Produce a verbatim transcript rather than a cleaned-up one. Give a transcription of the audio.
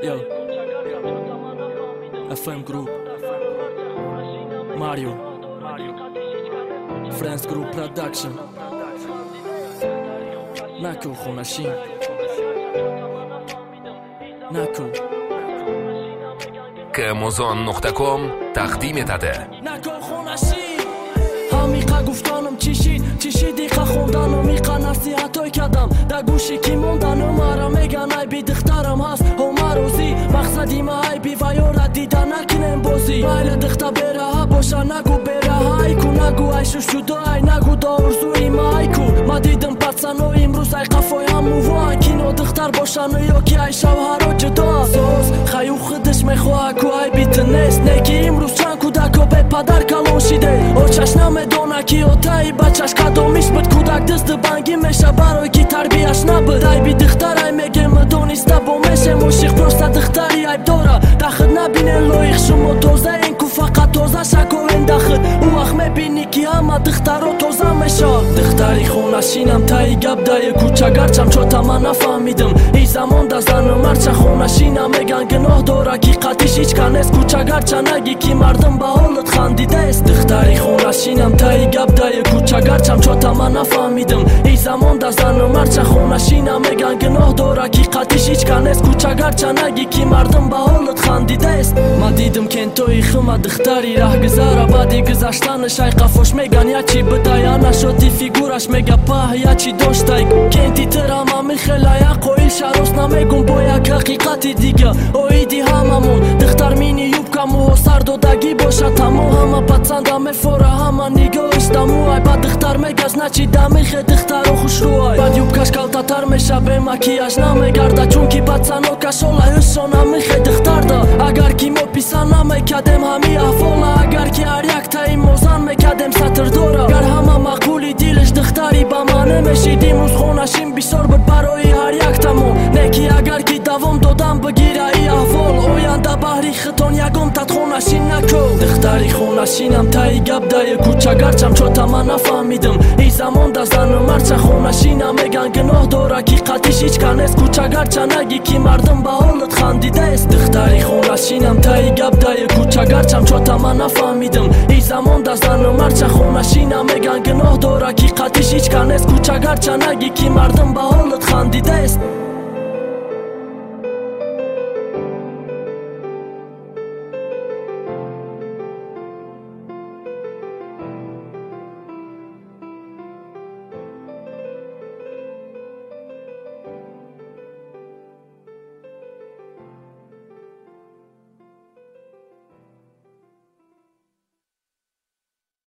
Yo, F M Group, Mario, Friends Group Production. نکو خونشین نکو کموزون نقطه کم تقدیم etadi. نکو خونشین همیقا گفتانم چی شید چی شیدی خا خوندانم میقا نصیحتای کدم در گوشی کی موندانم مرا میگن ای بی دخترم هست همه روزی مقصدی ما ای بی و یارا دیدن نکنم بازی مایل دختا بره ها باشا نگو بره ها ای کو نگو ای ششودو ای نگو دا ارزوی ما ای کو ما دیدم پسنو امروز ای قفای همو وان کینو دختر باشن یا کی ای شوهر جدا سوز خیو خودش میخواه کو ای بیت نیست نکی امروز چند کودکو به پدر کلون شیده او چشنم دونکی و تایی بچش کدومیش بود کودک دست بنگی میشه برای کی تربیش نبود ای بی دختر ای میگه مدونیسته با میشه موشیق پرسته دختری ای داره دخل نبینه لایق شما توزه این کو فقط توزه شکو این دخل او وقت میبینی که همه دختر توزه میشه دختری خونشینم تایی گب دای کوچه گرچم چوتا من نفهمیدم ای زمان ده زن مرچه خونشینم میگن گناه داره کی قطیش هیچ کنست کوچه گرچه نگی کی مردم به حالت خندیده است دختری خونشینم تایی گب دای کوچه گرچم چوتا من نفهمیدم ای زمان ده زن مرچه خونشینم میگن گناه داره کی قطیش هیچ کنست کوچه گرچه نگی کی مردم به حالت خندیده است من دیدم که توی خمه دختری ره گذاره بعدی گذشتنش ای قفاش میگن یا چی بده یا نشدی فیگورش میگه پاه یا چی داشته کنتی ترم میخلا یا قویل شروس نمیگم با یک حقیقتی دیگه اویدی هممون دختر مینی یوب کمو سرد و دگی باشه تمو همه پتسنده میفوره همه نگاهش دمو ای بعد دختر میگز نچی دمیخه دختر و خوش روی بعد یوب کش کلتتر میشه به مکیاج نمیگرده چون کی پتسنو کشوله حسو نمیخه دختر ده اگر کی مو پیسن نمیکدم همی افوله اگر کی هر یک تایی موزن میکدم ستر دوره گر همه مقبولی دیلش دختری با ما نمیشیدیم روز خونشیم بیشتر بود برای هر یک تمو نکی اگر کی دوام دادم بگیره ای احوال اوینده بحری خطان یکم تد خونشین نکو دختری خونشینم تایی گب دای کوچه گرچم چوتا من نفهمیدم ای زمان ده زن مرچه خونشینم میگن گناه داره کی قطیش هیچ کنست کوچه گرچه نگی کی مردم به حالت خندیده است دختری خونشینم تایی گب دای کوچه گرچم چوتا من نفهمیدم ای زمان ده زن مرچه خونشینم میگن گناه داره کی قطیش هیچ کنست کوچه گرچه نگی کی مردم به حالت خندیده است